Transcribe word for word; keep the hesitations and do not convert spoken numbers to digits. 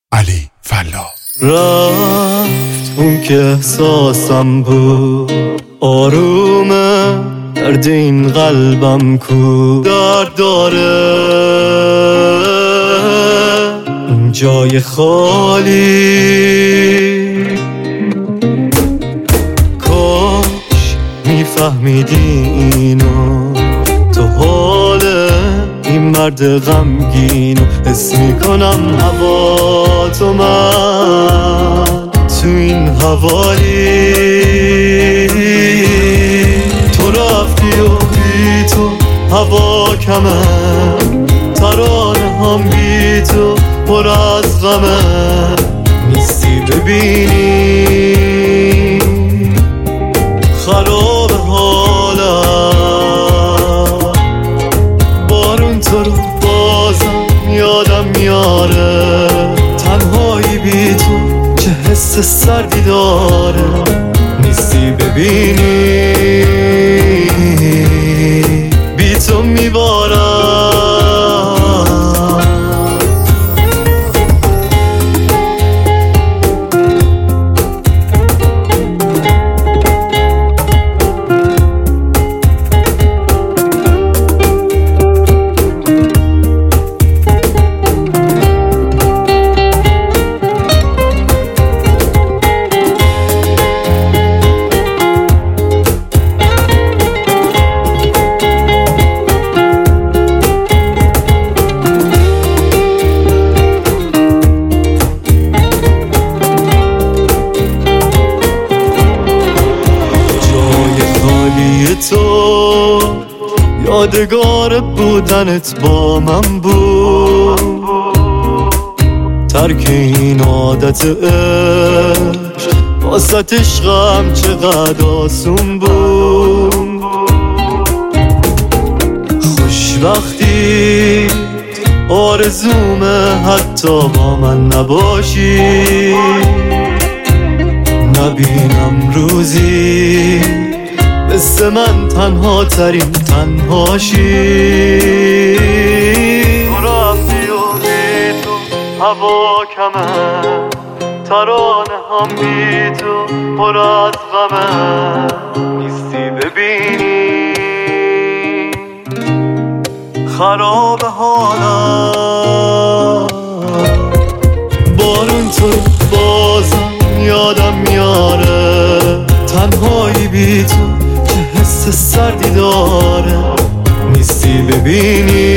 علی فلاح. رفت اون که احساسم بود آرومه، درد این قلبم کو درد داره، این جای خالی. کاش میفهمیدی اینو، تو حال این مرد غمگینو حس میکنم هوا تو من تو این حوالی. تو رفتی و بی تو هوا کمه، ترانه هم بی تو پر از غمه، نیستی ببینی خراب حالم. بارون تو رو بازم یادم میاره، تنهایی بی تو چه حس سردی داره، نیستی ببینی بی تو میبارم. تو یادگار بودنت با من بود، ترک این عادت عشق واسط عشقم چقدر آسون بود. خوشبختی آرزومه حتی با من نباشی، نبینم روزی مثل من تنها ترین تنهاشی. تو رفتی و بی تو هوا کمه، ترانه هم بی تو پر از غمه، نیستی ببینی خراب حالم. بارون تو بازم یادم میاره، تنهایی بی تو حس سردی داره، نیستی ببینی